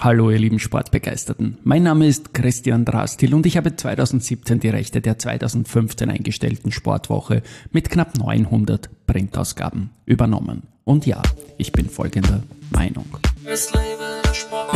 Hallo ihr lieben Sportbegeisterten, mein Name ist Christian Drastil und ich habe 2017 die Rechte der 2015 eingestellten Sportwoche mit knapp 900 Printausgaben übernommen. Und ja, ich bin folgender Meinung. Es lebe der Sport.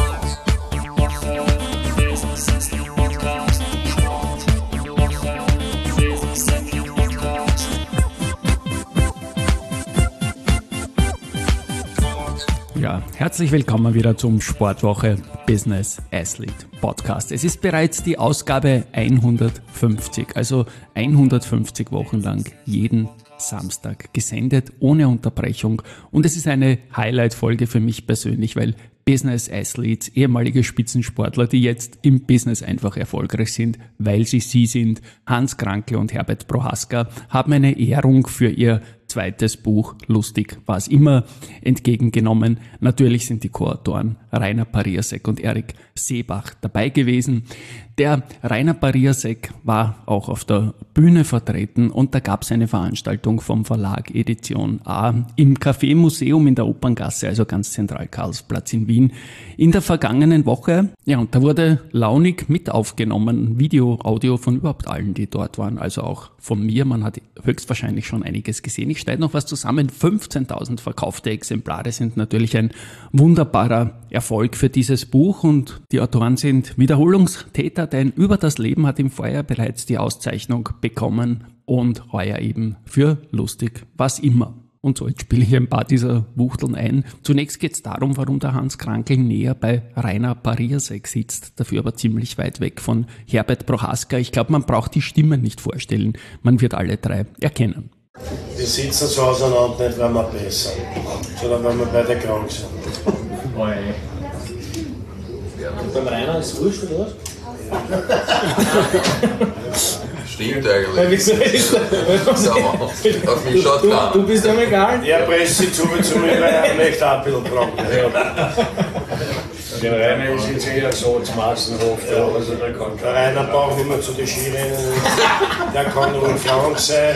Ja, herzlich willkommen wieder zum Sportwoche Business Athlete Podcast. Es ist bereits die Ausgabe 150, also 150 Wochen lang jeden Samstag gesendet, ohne Unterbrechung. Und es ist eine Highlight-Folge für mich persönlich, weil Business Athletes, ehemalige Spitzensportler, die jetzt im Business einfach erfolgreich sind, weil sie sind, Hans Krankl und Herbert Prohaska, haben eine Ehrung für ihr zweites Buch, lustig war es immer, entgegengenommen. Natürlich sind die Co-Autoren Rainer Pariasek und Erik Seebach dabei gewesen. Der Rainer Pariasek war auch auf der Bühne vertreten und da gab es eine Veranstaltung vom Verlag Edition A im Café Museum in der Operngasse, also ganz zentral Karlsplatz in Wien, in der vergangenen Woche. Ja, und da wurde launig mit aufgenommen, Video, Audio von überhaupt allen, die dort waren, also auch von mir. Man hat höchstwahrscheinlich schon einiges gesehen. Ich schneide noch was zusammen. 15.000 verkaufte Exemplare sind natürlich ein wunderbarer Erfolg für dieses Buch und die Autoren sind Wiederholungstäter, denn Über das Leben hat im Vorjahr bereits die Auszeichnung bekommen und heuer eben für lustig was immer. Und so, jetzt spiele ich ein paar dieser Wuchteln ein. Zunächst geht es darum, warum der Hans Krankl näher bei Rainer Pariasek sitzt, dafür aber ziemlich weit weg von Herbert Prohaska. Ich glaube, man braucht die Stimmen nicht vorstellen, man wird alle drei erkennen. Wir sitzen so auseinander, nicht weil wir besser sind, sondern weil wir beide krank sind. Und beim Rainer ist es wurscht, oder was? Stimmt eigentlich. Auf mich schaut keiner. Du bist ihm egal. Er presst sich zu mir, weil er möchte auch ein bisschen krank werden. Der Rainer ist jetzt eher so zum Massenhof. Also der Rainer braucht immer zu den Skirennen. Der kann ruhig krank sein.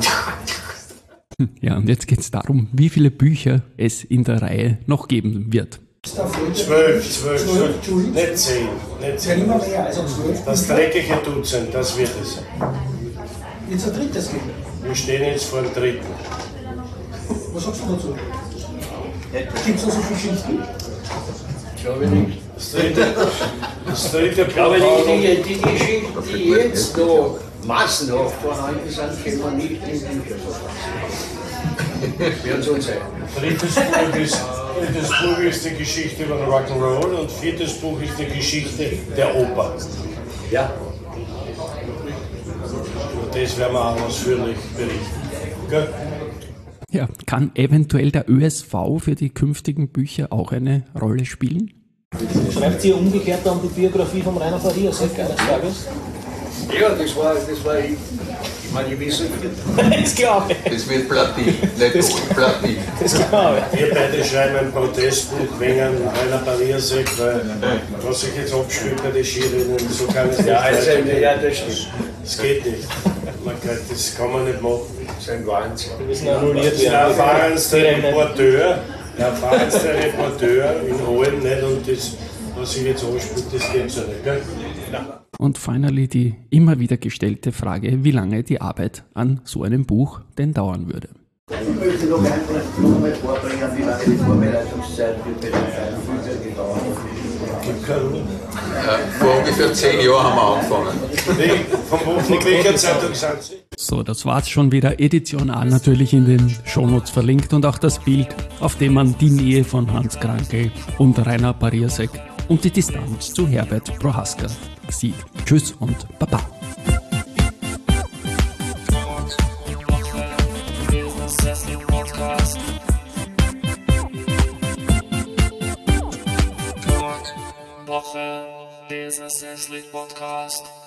Ja, und jetzt geht es darum, wie viele Bücher es in der Reihe noch geben wird. 12, nicht 10. Das dreckige Dutzend, das wird es. Jetzt ein drittes geben. Wir stehen jetzt vor dem dritten. Was sagst du dazu? Gibt es da so viele Geschichten? glaube nicht. Das dritte Aber die Geschichten, die jetzt noch massenhaft vorhanden sind, können wir nicht in Bücher verfassen. Werden so sein. Drittes Buch ist die Geschichte über den Rock'n'Roll und viertes Buch ist die Geschichte der Oper. Ja. Und das werden wir auch ausführlich berichten. Gut? Ja, kann eventuell der ÖSV für die künftigen Bücher auch eine Rolle spielen? Schreibt ihr umgekehrt dann die Biografie von Rainer Pariasek eines Tages? Ja, das war ich. Ich meine, ich weiß nicht. Das glaube ich. Das wird Platin, nicht Platin. Das glaube ich. Wir beide schreiben ein Protestbuch wegen Rainer Pariasek, weil was sich jetzt abspielt bei den Skirennen, so kann es nicht weitergehen. Das geht nicht. Das kann man nicht machen. Das ist ein Wahnsinn. Wir müssen annulliert Der werden. erfahrenste Reporteur in Ulm nicht und das, was sich jetzt anspielt, das geht so nicht. Gell? Und finally die immer wieder gestellte Frage, wie lange die Arbeit an so einem Buch denn dauern würde. Ich möchte noch einmal vorbringen, wie lange die Vorbereitungszeit für den Bücher gedauert hat. Vor ungefähr 10 Jahren haben wir angefangen. Von welcher Zeitung sind Sie? So, das war's schon wieder. Edition A natürlich in den Shownotes verlinkt und auch das Bild, auf dem man die Nähe von Hans Krankl und Rainer Pariasek und die Distanz zu Herbert Prohaska sieht. Tschüss und Baba. Business Athlete Podcast.